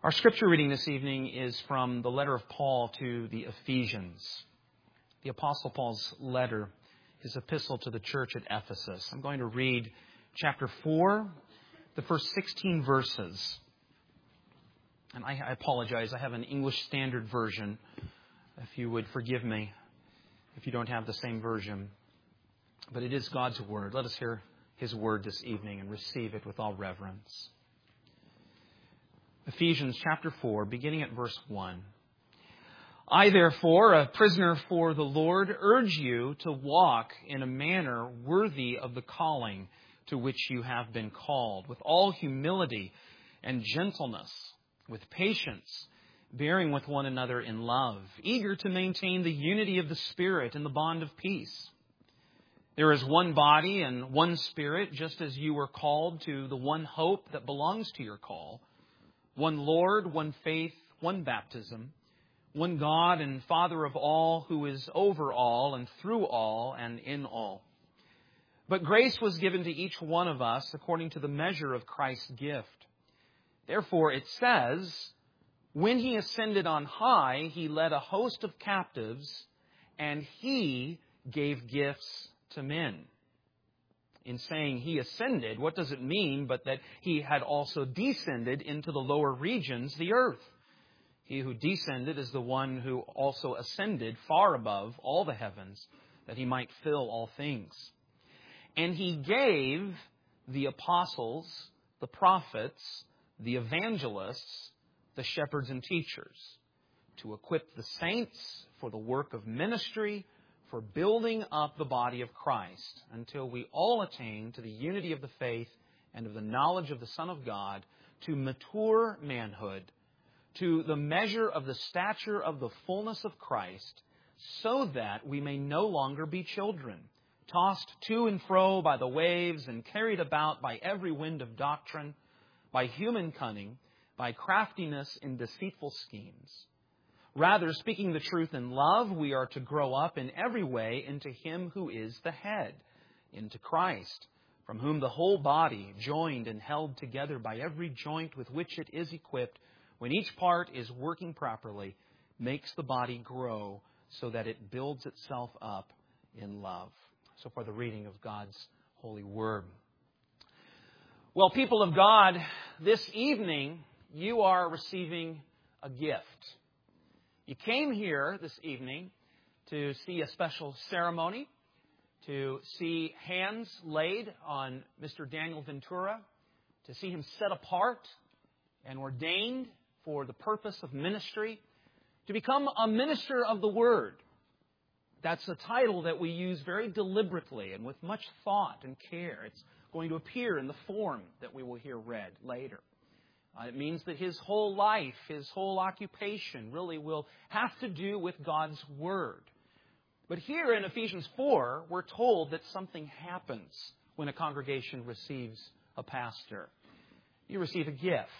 Our scripture reading this evening is from the letter of Paul to the Ephesians. The Apostle Paul's letter, his epistle to the church at Ephesus. I'm going to read chapter 4, the first 16 verses. And I apologize, I have an English Standard Version. If you would forgive me if you don't have the same version. But it is God's Word. Let us hear His Word this evening and receive it with all reverence. Ephesians chapter 4, beginning at verse 1. I, therefore, a prisoner for the Lord, urge you to walk in a manner worthy of the calling to which you have been called, with all humility and gentleness, with patience, bearing with one another in love, eager to maintain the unity of the Spirit in the bond of peace. There is one body and one Spirit, just as you were called to the one hope that belongs to your call. One Lord, one faith, one baptism, one God and Father of all, who is over all and through all and in all. But grace was given to each one of us according to the measure of Christ's gift. Therefore it says, when He ascended on high, He led a host of captives, and He gave gifts to men. In saying He ascended, what does it mean but that He had also descended into the lower regions, the earth? He who descended is the one who also ascended far above all the heavens, that He might fill all things. And He gave the apostles, the prophets, the evangelists, the shepherds and teachers, to equip the saints for the work of ministry, for building up the body of Christ, until we all attain to the unity of the faith and of the knowledge of the Son of God, to mature manhood, to the measure of the stature of the fullness of Christ, so that we may no longer be children, tossed to and fro by the waves and carried about by every wind of doctrine, by human cunning, by craftiness in deceitful schemes. Rather, speaking the truth in love, we are to grow up in every way into Him who is the head, into Christ, from whom the whole body, joined and held together by every joint with which it is equipped, when each part is working properly, makes the body grow so that it builds itself up in love. So for the reading of God's holy word. Well, people of God, this evening you are receiving a gift. You came here this evening to see a special ceremony, to see hands laid on Mr. Daniel Ventura, to see him set apart and ordained for the purpose of ministry, to become a minister of the Word. That's a title that we use very deliberately and with much thought and care. It's going to appear in the form that we will hear read later. It means that his whole life, his whole occupation really will have to do with God's Word. But here in Ephesians 4, we're told that something happens when a congregation receives a pastor. You receive a gift.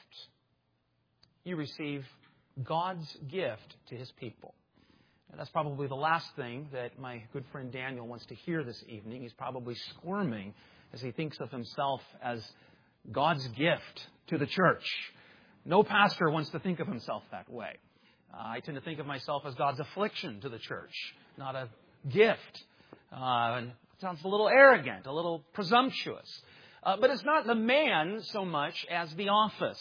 You receive God's gift to His people. And that's probably the last thing that my good friend Daniel wants to hear this evening. He's probably squirming as he thinks of himself as God's gift to the church. No pastor wants to think of himself that way. I tend to think of myself as God's affliction to the church, not a gift. It sounds a little arrogant, a little presumptuous. But it's not the man so much as the office.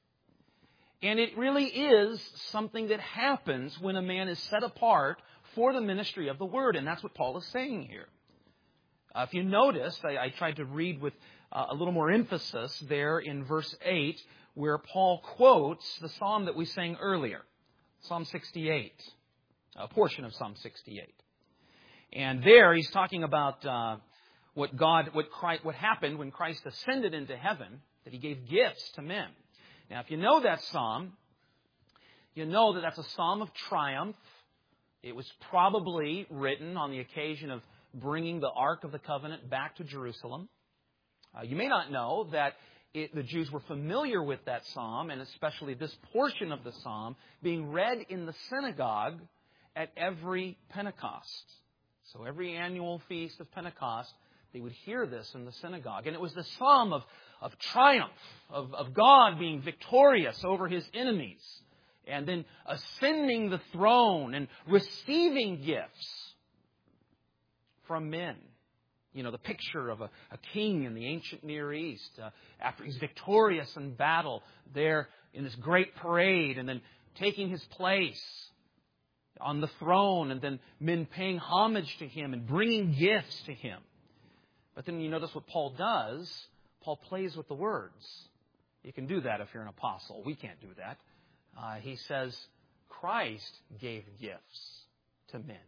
And it really is something that happens when a man is set apart for the ministry of the Word. And that's what Paul is saying here. If you noticed, I tried to read with a little more emphasis there in verse 8, where Paul quotes the psalm that we sang earlier, Psalm 68, a portion of Psalm 68. And there he's talking about what happened when Christ ascended into heaven, that He gave gifts to men. Now, if you know that psalm, you know that that's a psalm of triumph. It was probably written on the occasion of bringing the Ark of the Covenant back to Jerusalem. You may not know that the Jews were familiar with that psalm, and especially this portion of the psalm, being read in the synagogue at every Pentecost. So every annual feast of Pentecost, they would hear this in the synagogue. And it was the psalm of triumph, of God being victorious over His enemies, and then ascending the throne and receiving gifts from men. You know, the picture of a king in the ancient Near East, after he's victorious in battle, there in this great parade, and then taking his place on the throne, and then men paying homage to him and bringing gifts to him. But then you notice what Paul does. Paul plays with the words. You can do that if you're an apostle. We can't do that. He says, Christ gave gifts to men.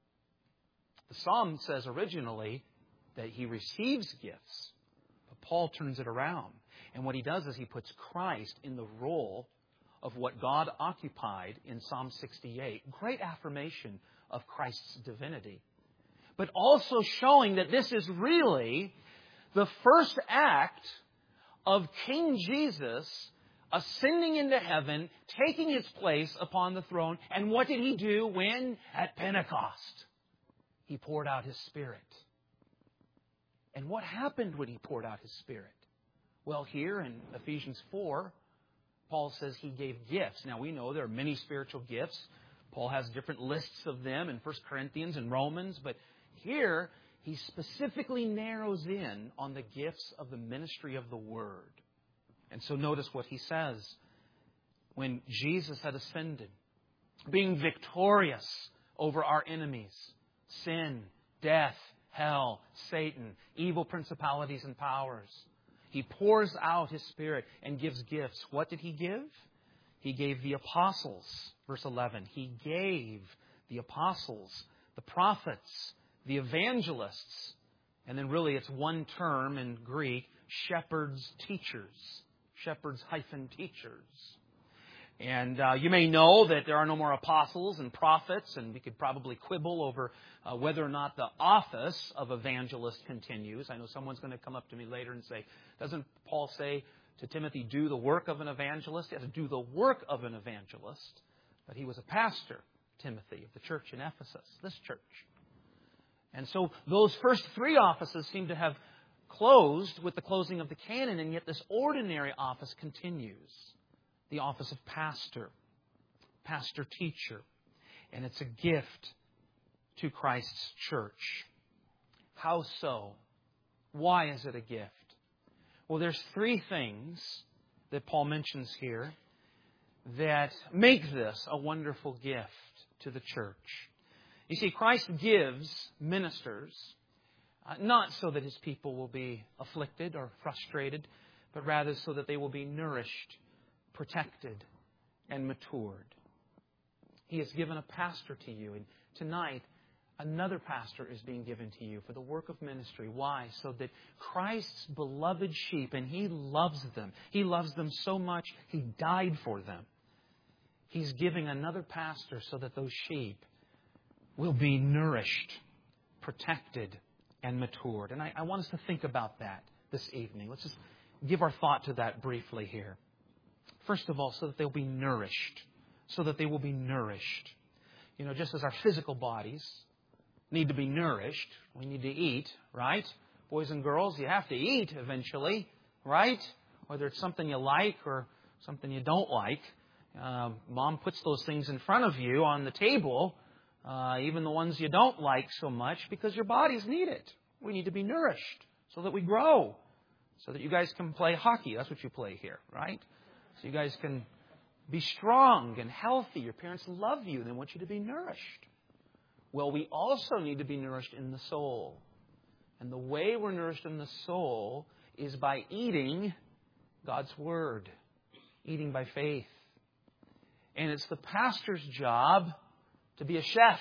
The psalm says originally that He receives gifts. But Paul turns it around. And what he does is he puts Christ in the role of what God occupied in Psalm 68. Great affirmation of Christ's divinity. But also showing that this is really the first act of King Jesus ascending into heaven, taking His place upon the throne. And what did He do when? At Pentecost, He poured out His Spirit. And what happened when He poured out His Spirit? Well, here in Ephesians 4, Paul says He gave gifts. Now, we know there are many spiritual gifts. Paul has different lists of them in 1 Corinthians and Romans. But here, he specifically narrows in on the gifts of the ministry of the Word. And so notice what he says. When Jesus had ascended, being victorious over our enemies, sin, death, hell, Satan, evil principalities and powers, He pours out His Spirit and gives gifts. What did He give? He gave the apostles. Verse 11. He gave the apostles, the prophets, the evangelists, and then really it's one term in Greek, shepherds, teachers. Shepherds-teachers. And you may know that there are no more apostles and prophets, and we could probably quibble over whether or not the office of evangelist continues. I know someone's going to come up to me later and say, doesn't Paul say to Timothy, do the work of an evangelist? He has to do the work of an evangelist. But he was a pastor, Timothy, of the church in Ephesus, this church. And so those first three offices seem to have closed with the closing of the canon, and yet this ordinary office continues. The office of pastor, pastor-teacher. And it's a gift to Christ's church. How so? Why is it a gift? Well, there's three things that Paul mentions here that make this a wonderful gift to the church. You see, Christ gives ministers not so that His people will be afflicted or frustrated, but rather so that they will be nourished, protected, and matured. He has given a pastor to you, and tonight another pastor is being given to you for the work of ministry. Why? So that Christ's beloved sheep, and He loves them. He loves them so much, He died for them. He's giving another pastor so that those sheep will be nourished, protected, and matured. And I want us to think about that this evening. Let's just give our thought to that briefly here. First of all, so that they'll be nourished. So that they will be nourished. You know, just as our physical bodies need to be nourished, we need to eat, right? Boys and girls, you have to eat eventually, right? Whether it's something you like or something you don't like. Mom puts those things in front of you on the table, even the ones you don't like so much, because your bodies need it. We need to be nourished so that we grow, so that you guys can play hockey. That's what you play here, right? So you guys can be strong and healthy. Your parents love you. They want you to be nourished. Well, we also need to be nourished in the soul. And the way we're nourished in the soul is by eating God's Word, eating by faith. And it's the pastor's job to be a chef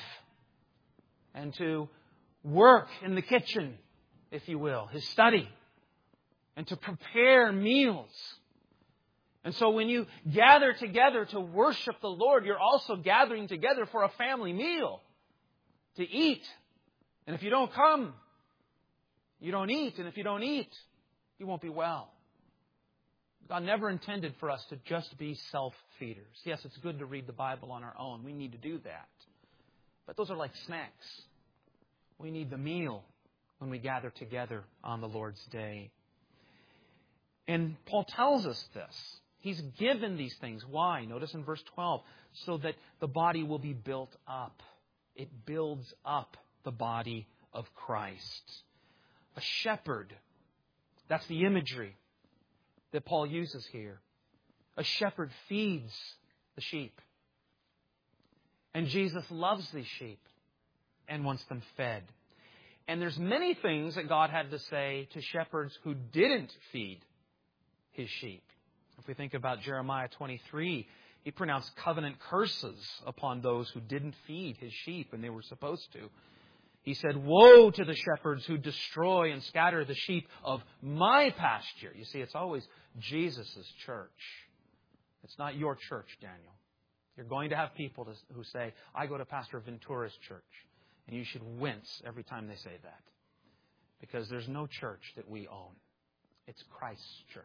and to work in the kitchen, if you will, his study, and to prepare meals. And so when you gather together to worship the Lord, you're also gathering together for a family meal to eat. And if you don't come, you don't eat. And if you don't eat, you won't be well. God never intended for us to just be self-feeders. Yes, it's good to read the Bible on our own. We need to do that. But those are like snacks. We need the meal when we gather together on the Lord's day. And Paul tells us this. He's given these things. Why? Notice in verse 12. So that the body will be built up. It builds up the body of Christ. A shepherd. That's the imagery that Paul uses here. A shepherd feeds the sheep. And Jesus loves these sheep and wants them fed. And there's many things that God had to say to shepherds who didn't feed His sheep. If we think about Jeremiah 23, He pronounced covenant curses upon those who didn't feed His sheep when they were supposed to. He said, "Woe to the shepherds who destroy and scatter the sheep of my pasture." You see, it's always Jesus' church. It's not your church, Daniel. You're going to have people who say, "I go to Pastor Ventura's church." And you should wince every time they say that. Because there's no church that we own. It's Christ's church.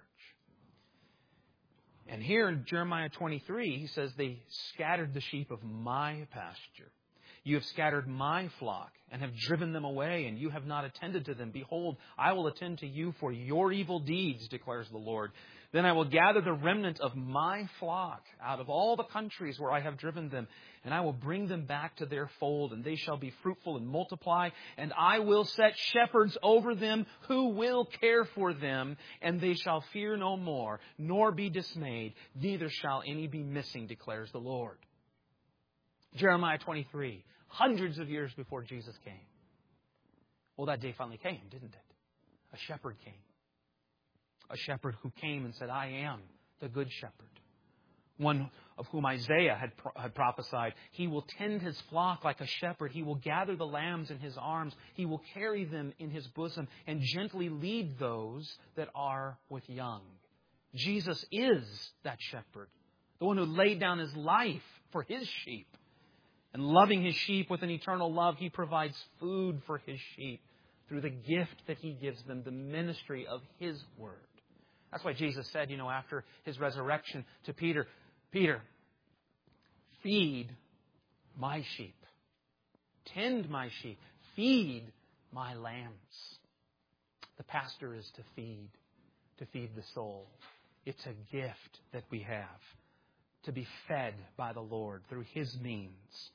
And here in Jeremiah 23, he says, "They scattered the sheep of my pasture. You have scattered my flock and have driven them away, and you have not attended to them. Behold, I will attend to you for your evil deeds, declares the Lord. Then I will gather the remnant of my flock out of all the countries where I have driven them, and I will bring them back to their fold, and they shall be fruitful and multiply, and I will set shepherds over them who will care for them, and they shall fear no more, nor be dismayed, neither shall any be missing, declares the Lord." Jeremiah 23, hundreds of years before Jesus came. Well, that day finally came, didn't it? A shepherd came. A shepherd who came and said, "I am the good shepherd." One of whom Isaiah had prophesied, "He will tend His flock like a shepherd. He will gather the lambs in His arms. He will carry them in His bosom and gently lead those that are with young." Jesus is that shepherd, the one who laid down His life for His sheep. And loving His sheep with an eternal love, He provides food for His sheep through the gift that He gives them, the ministry of His Word. That's why Jesus said, after His resurrection to Peter, "Peter, feed my sheep. Tend my sheep. Feed my lambs." The pastor is to feed the soul. It's a gift that we have to be fed by the Lord through His means.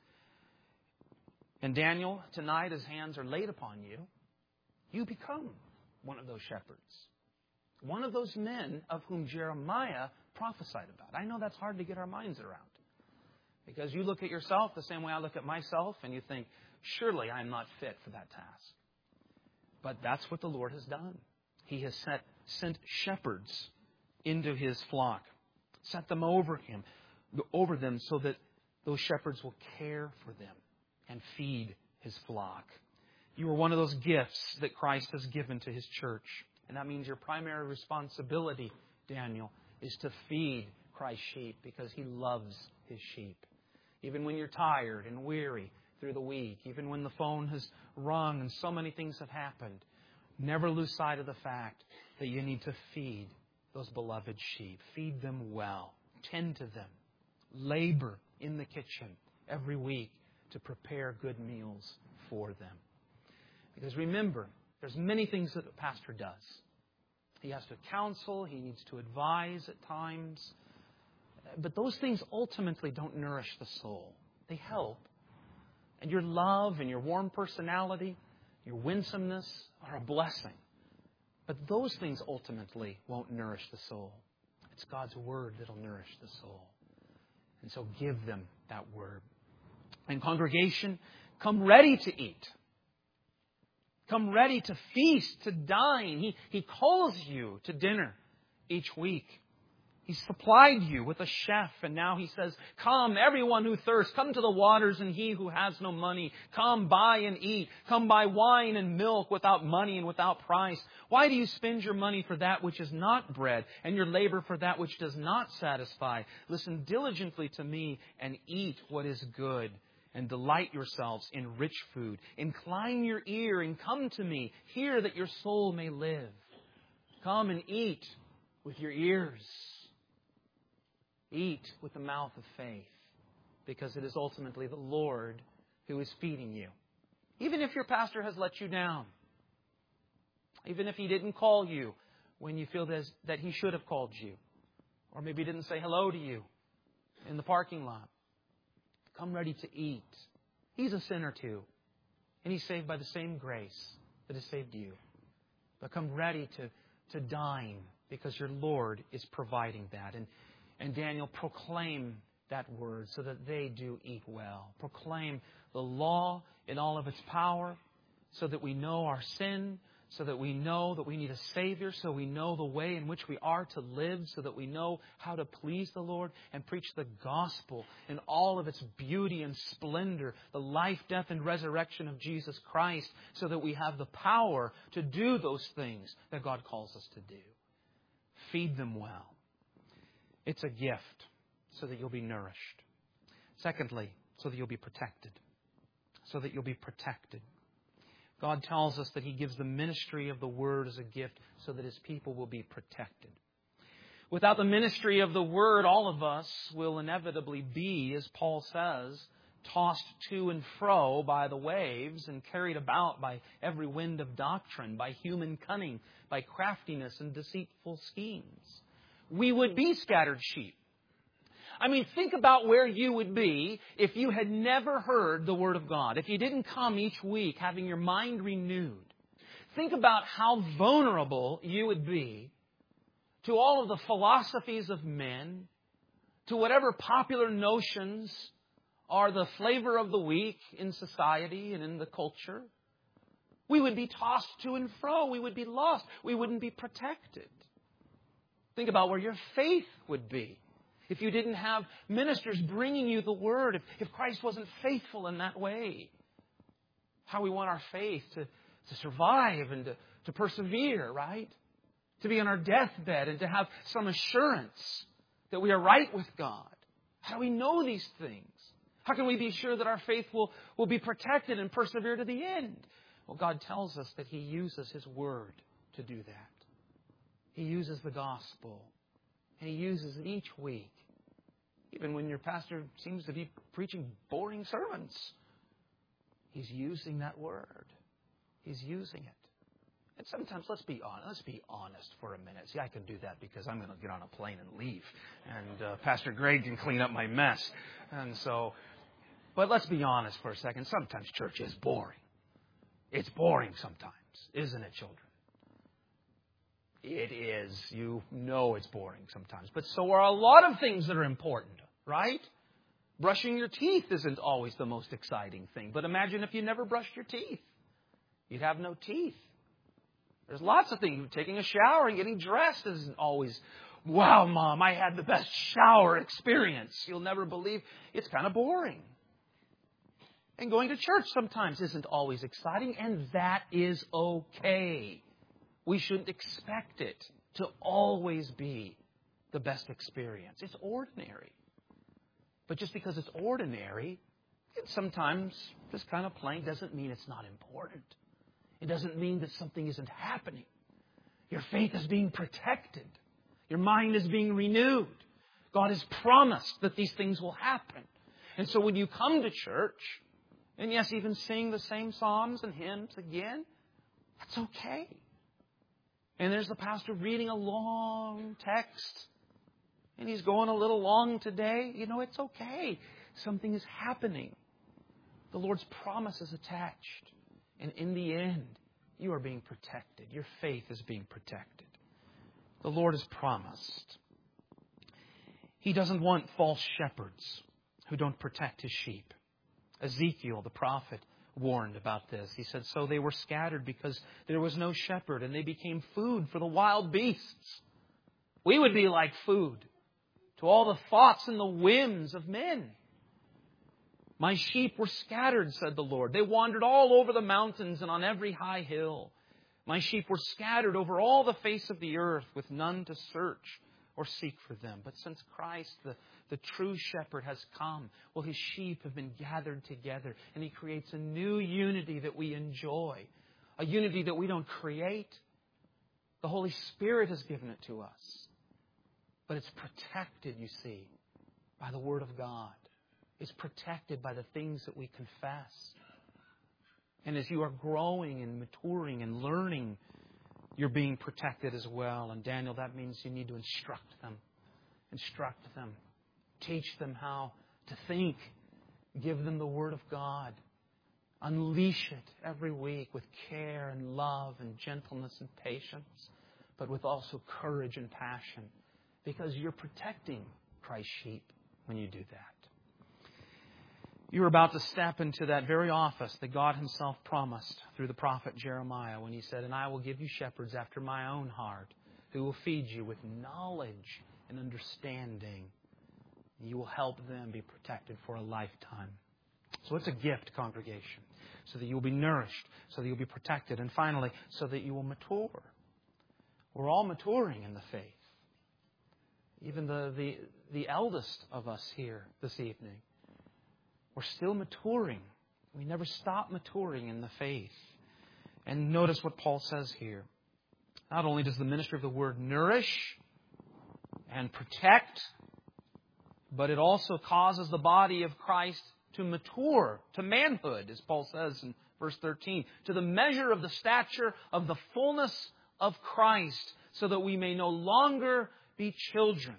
And Daniel, tonight as hands are laid upon you, you become one of those shepherds. One of those men of whom Jeremiah prophesied about. I know that's hard to get our minds around. Because you look at yourself the same way I look at myself and you think, surely I'm not fit for that task. But that's what the Lord has done. He has sent shepherds into His flock. Set them over them so that those shepherds will care for them and feed His flock. You are one of those gifts that Christ has given to His church. And that means your primary responsibility, Daniel, is to feed Christ's sheep because He loves His sheep. Even when you're tired and weary through the week, even when the phone has rung and so many things have happened, never lose sight of the fact that you need to feed those beloved sheep. Feed them well. Tend to them. Labor in the kitchen every week to prepare good meals for them. Because remember, there's many things that a pastor does. He has to counsel. He needs to advise at times. But those things ultimately don't nourish the soul. They help. And your love and your warm personality, your winsomeness are a blessing. But those things ultimately won't nourish the soul. It's God's Word that'll nourish the soul. And so give them that Word. And congregation, come ready to eat. Come ready to feast, to dine. He calls you to dinner each week. He's supplied you with a chef, and now He says, "Come, everyone who thirsts, come to the waters, and he who has no money, come buy and eat. Come buy wine and milk without money and without price. Why do you spend your money for that which is not bread, and your labor for that which does not satisfy? Listen diligently to me and eat what is good, and delight yourselves in rich food. Incline your ear and come to me. Hear that your soul may live. Come and eat with your ears. Eat with the mouth of faith, because it is ultimately the Lord who is feeding you. Even if your pastor has let you down, even if he didn't call you when you feel that He should have called you, or maybe didn't say hello to you in the parking lot. Come ready to eat. He's a sinner too. And He's saved by the same grace that has saved you. But come ready to dine, because your Lord is providing that. And Daniel, proclaim that word so that they do eat well. Proclaim the law in all of its power so that we know our sin, so that we know that we need a Savior, so we know the way in which we are to live, so that we know how to please the Lord, and preach the gospel in all of its beauty and splendor, the life, death, and resurrection of Jesus Christ, so that we have the power to do those things that God calls us to do. Feed them well. It's a gift so that you'll be nourished. Secondly, so that you'll be protected. So that you'll be protected. God tells us that He gives the ministry of the Word as a gift so that His people will be protected. Without the ministry of the Word, all of us will inevitably be, as Paul says, tossed to and fro by the waves and carried about by every wind of doctrine, by human cunning, by craftiness and deceitful schemes. We would be scattered sheep. I mean, think about where you would be if you had never heard the Word of God, if you didn't come each week having your mind renewed. Think about how vulnerable you would be to all of the philosophies of men, to whatever popular notions are the flavor of the week in society and in the culture. We would be tossed to and fro. We would be lost. We wouldn't be protected. Think about where your faith would be if you didn't have ministers bringing you the Word, if Christ wasn't faithful in that way. How we want our faith to survive and to persevere, right? To be on our deathbed and to have some assurance that we are right with God. How do we know these things? How can we be sure that our faith will be protected and persevere to the end? Well, God tells us that He uses His Word to do that. He uses the gospel. And He uses it each week. Even when your pastor seems to be preaching boring sermons, He's using that Word. He's using it. And sometimes, let's be honest for a minute. See, I can do that because I'm going to get on a plane and leave. And Pastor Greg can clean up my mess. But let's be honest for a second. Sometimes church is boring. It's boring sometimes, isn't it, children? It is. You know it's boring sometimes. But so are a lot of things that are important, right? Brushing your teeth isn't always the most exciting thing. But imagine if you never brushed your teeth. You'd have no teeth. There's lots of things. Taking a shower and getting dressed isn't always, wow, Mom, I had the best shower experience. You'll never believe. It's kind of boring. And going to church sometimes isn't always exciting, and that is okay. We shouldn't expect it to always be the best experience. It's ordinary. But just because it's ordinary, it sometimes just kind of plain doesn't mean it's not important. It doesn't mean that something isn't happening. Your faith is being protected. Your mind is being renewed. God has promised that these things will happen. And so when you come to church, and yes, even sing the same psalms and hymns again, that's okay. And there's the pastor reading a long text. And he's going a little long today. You know, it's okay. Something is happening. The Lord's promise is attached. And in the end, you are being protected. Your faith is being protected. The Lord has promised. He doesn't want false shepherds who don't protect His sheep. Ezekiel, the prophet, warned about this. He said, so they were scattered because there was no shepherd, and they became food for the wild beasts. We would be like food to all the thoughts and the whims of men. My sheep were scattered, said the Lord. They wandered all over the mountains and on every high hill. My sheep were scattered over all the face of the earth with none to search or seek for them. But since Christ, the true shepherd, has come, well, His sheep have been gathered together, and He creates a new unity that we enjoy, a unity that we don't create. The Holy Spirit has given it to us. But it's protected, you see, by the Word of God. It's protected by the things that we confess. And as you are growing and maturing and learning you're being protected as well. And Daniel, that means you need to instruct them. Instruct them. Teach them how to think. Give them the Word of God. Unleash it every week with care and love and gentleness and patience, but with also courage and passion, because you're protecting Christ's sheep when you do that. You're about to step into that very office that God Himself promised through the prophet Jeremiah when He said, "And I will give you shepherds after my own heart, who will feed you with knowledge and understanding. You will help them be protected for a lifetime." So it's a gift, congregation, so that you'll be nourished, so that you'll be protected, and finally, so that you will mature. We're all maturing in the faith. Even the eldest of us here this evening, we're still maturing. We never stop maturing in the faith. And notice what Paul says here. Not only does the ministry of the Word nourish and protect, but it also causes the body of Christ to mature to manhood, as Paul says in verse 13, to the measure of the stature of the fullness of Christ, so that we may no longer be children.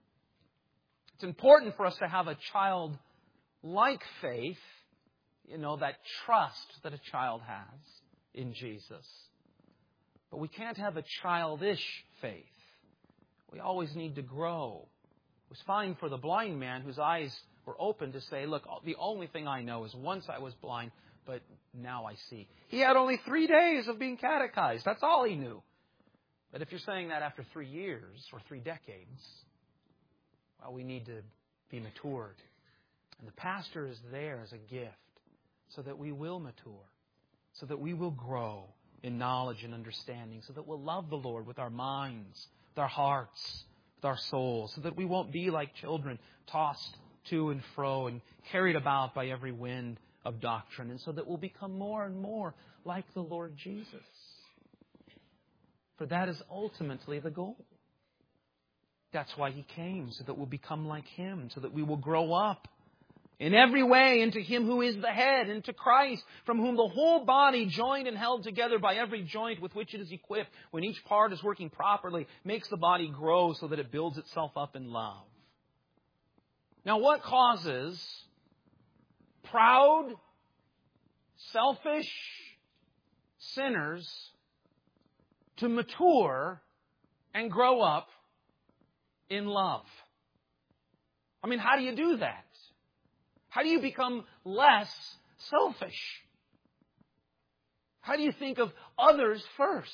It's important for us to have a child-like faith, that trust that a child has in Jesus. But we can't have a childish faith. We always need to grow. It was fine for the blind man whose eyes were open to say, "Look, the only thing I know is once I was blind, but now I see." He had only 3 days of being catechized. That's all he knew. But if you're saying that after 3 years or 3 decades, well, we need to be matured. And the pastor is there as a gift so that we will mature, so that we will grow in knowledge and understanding, so that we'll love the Lord with our minds, with our hearts, with our souls, so that we won't be like children tossed to and fro and carried about by every wind of doctrine, and so that we'll become more and more like the Lord Jesus. For that is ultimately the goal. That's why He came, so that we'll become like Him, so that we will grow up in every way into Him who is the head, into Christ, from whom the whole body, joined and held together by every joint with which it is equipped, when each part is working properly, makes the body grow so that it builds itself up in love. Now, what causes proud, selfish sinners to mature and grow up in love? I mean, how do you do that? How do you become less selfish? How do you think of others first?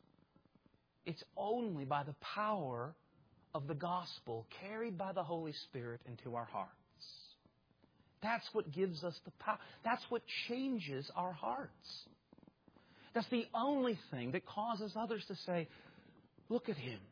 It's only by the power of the gospel carried by the Holy Spirit into our hearts. That's what gives us the power. That's what changes our hearts. That's the only thing that causes others to say, "Look at him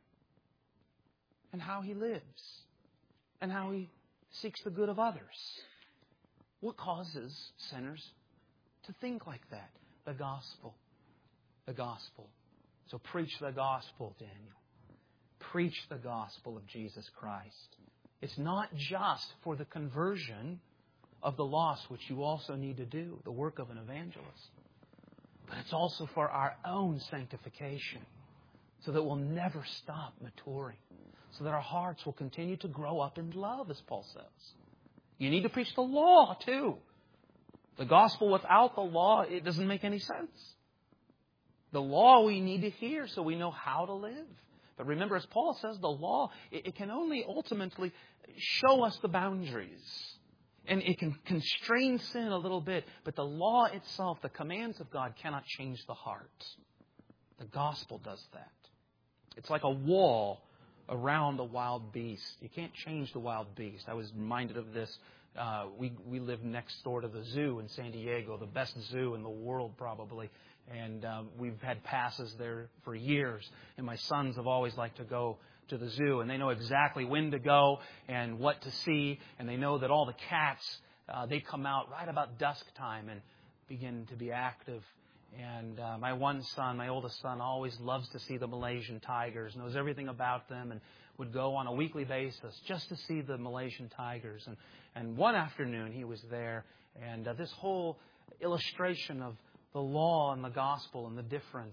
and how he lives and how he seeks the good of others." What causes sinners to think like that? The gospel. The gospel. So preach the gospel, Daniel. Preach the gospel of Jesus Christ. It's not just for the conversion of the lost, which you also need to do, the work of an evangelist. But it's also for our own sanctification, so that we'll never stop maturing, so that our hearts will continue to grow up in love, as Paul says. You need to preach the law, too. The gospel without the law, it doesn't make any sense. The law we need to hear so we know how to live. But remember, as Paul says, the law, it can only ultimately show us the boundaries. And it can constrain sin a little bit. But the law itself, the commands of God, cannot change the heart. The gospel does that. It's like a wall around the wild beast. You can't change the wild beast. I was reminded of this. We live next door to the zoo in San Diego, the best zoo in the world probably. And we've had passes there for years. And my sons have always liked to go to the zoo. And they know exactly when to go and what to see. And they know that all the cats, they come out right about dusk time and begin to be active. And my oldest son, always loves to see the Malaysian tigers, knows everything about them, and would go on a weekly basis just to see the Malaysian tigers. And one afternoon he was there, and this whole illustration of the law and the gospel and the difference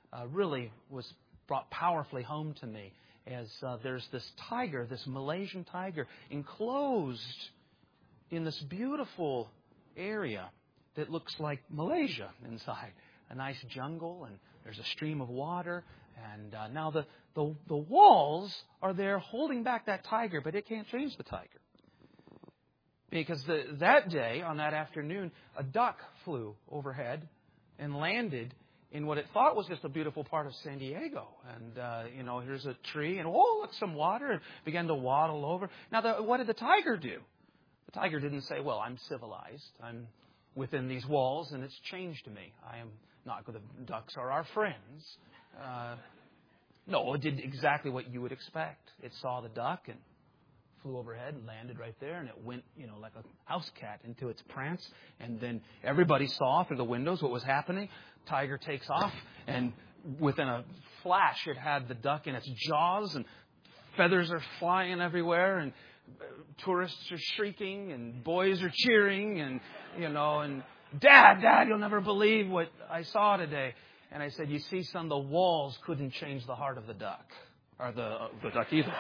really was brought powerfully home to me as there's this tiger, this Malaysian tiger, enclosed in this beautiful area that looks like Malaysia inside. A nice jungle, and there's a stream of water. And now the walls are there holding back that tiger, but it can't change the tiger. Because that day, on that afternoon, a duck flew overhead and landed in what it thought was just a beautiful part of San Diego. And, here's a tree, and look, some water, and began to waddle over. Now, what did the tiger do? The tiger didn't say, well, I'm civilized. I'm within these walls, and it's changed me. I am not good. The ducks are our friends. No, it did exactly what you would expect. It saw the duck and flew overhead and landed right there, and it went, like a house cat into its prance. And then everybody saw through the windows what was happening. Tiger takes off, and within a flash, it had the duck in its jaws, and feathers are flying everywhere, and tourists are shrieking, and boys are cheering, and, and Dad, you'll never believe what I saw today. And I said, you see, son, the walls couldn't change the heart of the duck, or the duck either.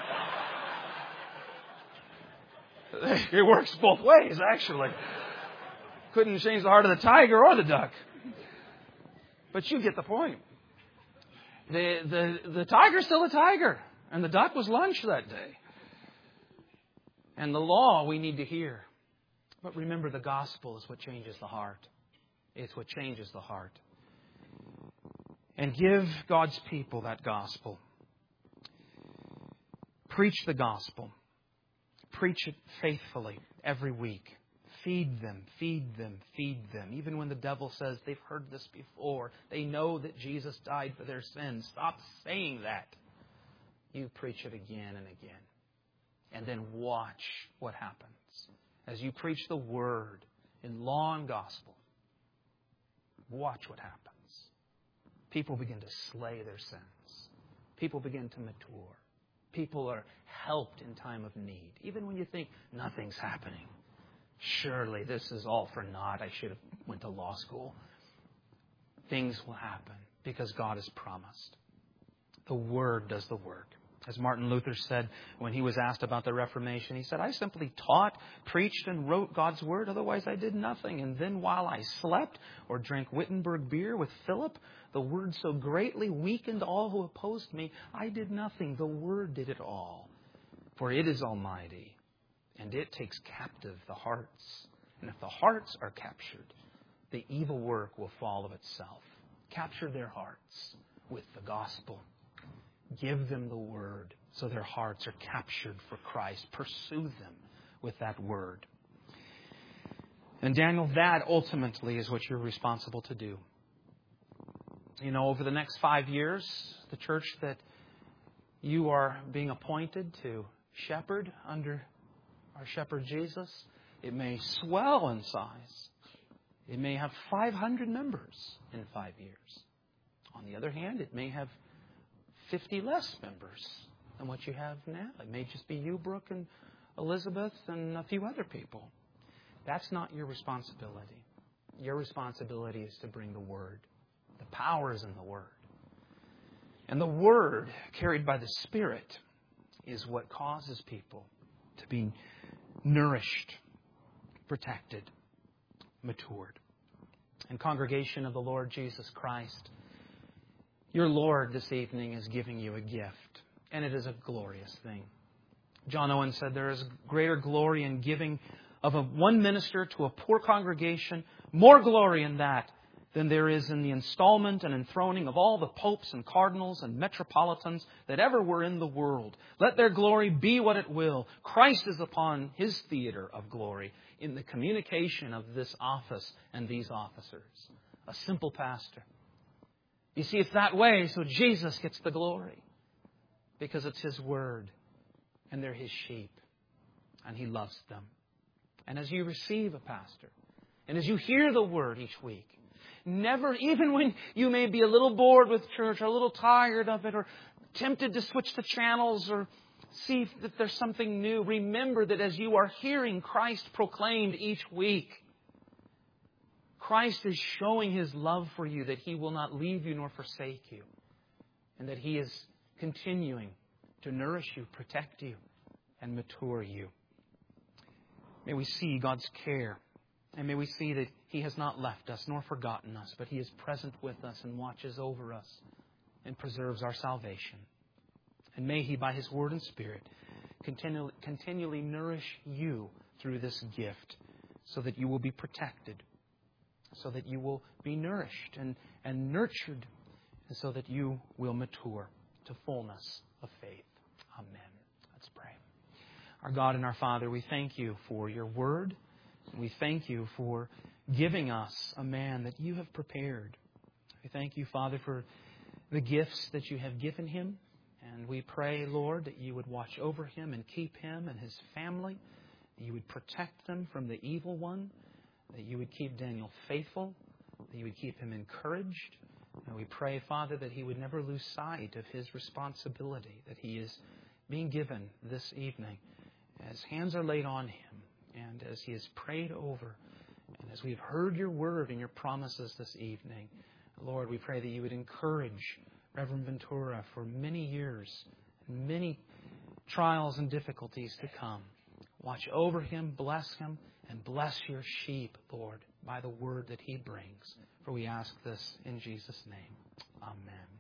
It works both ways, actually. Couldn't change the heart of the tiger or the duck. But you get the point. The tiger's still a tiger, and the duck was lunch that day. And the law we need to hear. But remember, the gospel is what changes the heart. It's what changes the heart. And give God's people that gospel. Preach the gospel. Preach it faithfully every week. Feed them, feed them, feed them. Even when the devil says they've heard this before, they know that Jesus died for their sins. Stop saying that. You preach it again and again. And then watch what happens. As you preach the word in law and gospel, watch what happens. People begin to slay their sins. People begin to mature. People are helped in time of need. Even when you think nothing's happening. Surely this is all for naught. I should have went to law school. Things will happen because God has promised. The Word does the work. As Martin Luther said when he was asked about the Reformation, he said, I simply taught, preached, and wrote God's Word. Otherwise, I did nothing. And then while I slept or drank Wittenberg beer with Philip, the Word so greatly weakened all who opposed me, I did nothing. The Word did it all. For it is almighty, and it takes captive the hearts. And if the hearts are captured, the evil work will fall of itself. Capture their hearts with the gospel. Give them the Word so their hearts are captured for Christ. Pursue them with that Word. And Daniel, that ultimately is what you're responsible to do. Over the next 5 years, the church that you are being appointed to shepherd under our shepherd Jesus, it may swell in size. It may have 500 members in 5 years. On the other hand, it may have 50 less members than what you have now. It may just be you, Brooke, and Elizabeth, and a few other people. That's not your responsibility. Your responsibility is to bring the Word. The power is in the Word. And the Word, carried by the Spirit, is what causes people to be nourished, protected, matured. And congregation of the Lord Jesus Christ, your Lord this evening is giving you a gift, and it is a glorious thing. John Owen said there is greater glory in giving of one minister to a poor congregation, more glory in that than there is in the installment and enthroning of all the popes and cardinals and metropolitans that ever were in the world. Let their glory be what it will. Christ is upon His theater of glory in the communication of this office and these officers. A simple pastor. You see, it's that way, so Jesus gets the glory. Because it's His Word, and they're His sheep, and He loves them. And as you receive a pastor, and as you hear the Word each week, never, even when you may be a little bored with church, or a little tired of it, or tempted to switch the channels, or see if there's something new, remember that as you are hearing Christ proclaimed each week, Christ is showing His love for you, that He will not leave you nor forsake you. and that He is continuing to nourish you, protect you, and mature you. May we see God's care, and may we see that He has not left us nor forgotten us, but He is present with us and watches over us and preserves our salvation. And may He, by His Word and Spirit, continually nourish you through this gift so that you will be protected, so that you will be nourished and nurtured, and so that you will mature to fullness of faith. Amen. Let's pray. Our God and our Father, we thank You for Your Word. We thank You for giving us a man that You have prepared. We thank You, Father, for the gifts that You have given him. And we pray, Lord, that You would watch over him and keep him and his family, that You would protect them from the evil one, that You would keep Daniel faithful, that You would keep him encouraged. And we pray, Father, that he would never lose sight of his responsibility that he is being given this evening as hands are laid on him and as he is prayed over and as we've heard Your Word and Your promises this evening. Lord, we pray that You would encourage Reverend Ventura for many years, many trials and difficulties to come. Watch over him, bless him, and bless Your sheep, Lord, by the word that he brings. For we ask this in Jesus' name. Amen.